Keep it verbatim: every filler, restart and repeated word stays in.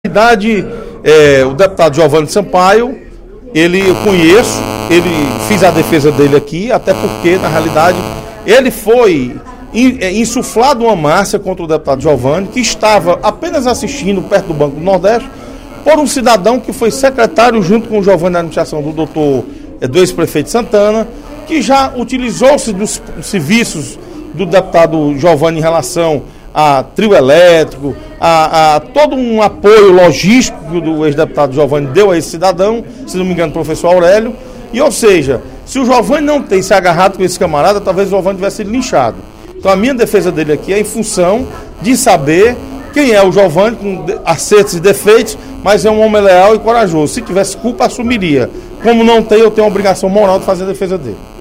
Na verdade, é, o deputado Giovanni Sampaio, ele eu conheço, ele fiz a defesa dele aqui, até porque, na realidade, ele foi insuflado uma massa contra o deputado Giovanni, que estava apenas assistindo perto do Banco do Nordeste, por um cidadão que foi secretário junto com o Giovanni da administração do doutor, do ex-prefeito Santana, que já utilizou-se dos serviços do deputado Giovanni em relação a trio elétrico, a, a todo um apoio logístico do ex-deputado Giovanni deu a esse cidadão, se não me engano, o professor Aurélio, e ou seja, se o Giovanni não tem se agarrado com esse camarada, talvez o Giovanni tivesse sido linchado. Então a minha defesa dele aqui é em função de saber quem é o Giovanni, com acertos e defeitos, mas é um homem leal e corajoso. Se tivesse culpa, assumiria. Como não tem, eu tenho a obrigação moral de fazer a defesa dele.